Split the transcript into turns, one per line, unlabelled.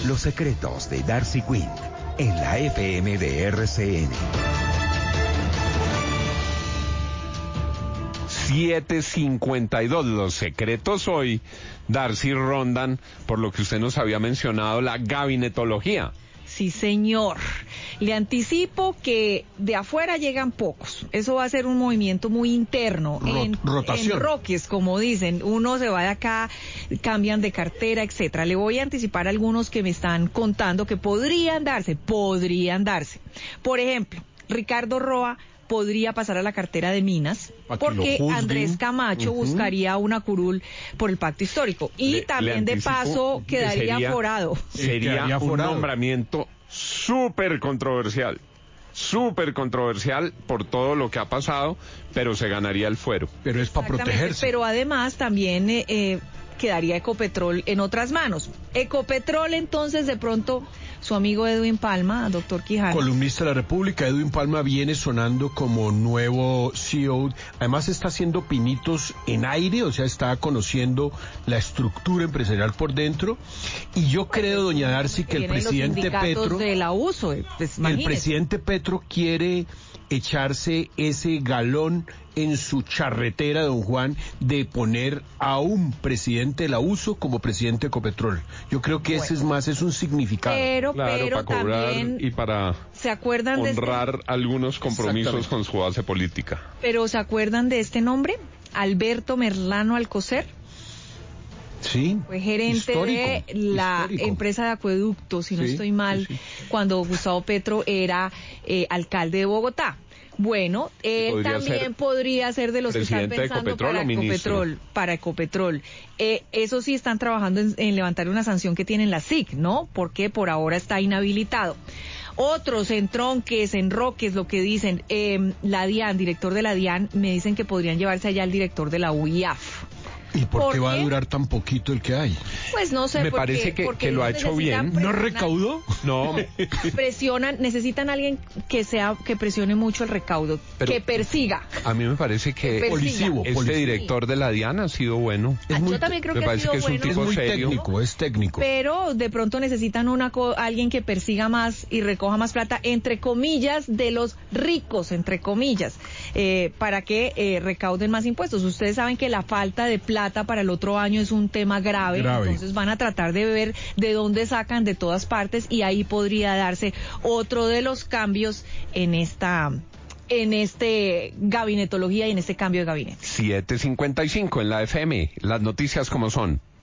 Los secretos de Darcy Quinn en la FM de RCN.
7:52. Los secretos hoy, Darcy, rondan por lo que usted nos había mencionado, la gabinetología.
Sí, señor. Le anticipo que de afuera llegan pocos. Eso va a ser un movimiento muy interno.
Rotación.
En roques, como dicen. Uno se va de acá, cambian de cartera, etcétera. Le voy a anticipar algunos que me están contando que podrían darse. Por ejemplo, Ricardo Roa podría pasar a la cartera de Minas, porque Andrés Camacho buscaría una curul por el pacto histórico. Y también de paso quedaría forado.
Sería un nombramiento súper controversial por todo lo que ha pasado, pero se ganaría el fuero.
Pero es para protegerse.
Pero además también quedaría Ecopetrol en otras manos. Ecopetrol, entonces, de pronto, su amigo Edwin Palma, doctor Quijano.
Columnista de la República, Edwin Palma viene sonando como nuevo CEO. Además está haciendo pinitos en aire, o sea, está conociendo la estructura empresarial por dentro. Y yo creo, doña Darcy, que el presidente Petro...
de la USO, pues,
el presidente Petro quiere echarse ese galón en su charretera, don Juan, de poner a un presidente de la USO como presidente de Ecopetrol. Yo creo que ese es un significado.
Pero
para cobrar
también,
y para
¿se acuerdan
honrar algunos compromisos con su base política?
Pero ¿se acuerdan de este nombre? Alberto Merlano Alcocer.
Sí,
fue gerente de la empresa de acueductos, si no estoy mal, cuando Gustavo Petro era alcalde de Bogotá. Bueno, él también podría ser de los que están pensando para Ecopetrol. Eso sí, están trabajando en levantar una sanción que tienen la SIC, ¿no? Porque por ahora está inhabilitado. Otros entronques, enroques, lo que dicen, la DIAN, director de la DIAN, me dicen que podrían llevarse allá al director de la UIAF.
¿Y por qué va a durar tan poquito el que hay?
Pues no sé,
me parece que lo ha hecho bien.
¿No recaudó?
No.
Necesitan alguien que presione mucho el recaudo, que persiga.
A mí me parece que este director de la DIAN ha sido bueno.
Yo también creo que ha sido bueno.
Es muy
técnico, es técnico.
Pero de pronto necesitan alguien que persiga más y recoja más plata, entre comillas, de los ricos, entre comillas, para que recauden más impuestos. Ustedes saben que la falta de plata para el otro año es un tema grave, entonces van a tratar de ver de dónde sacan de todas partes, y ahí podría darse otro de los cambios en gabinetología y en este cambio de gabinete.
7:55 en la FM, las noticias como son.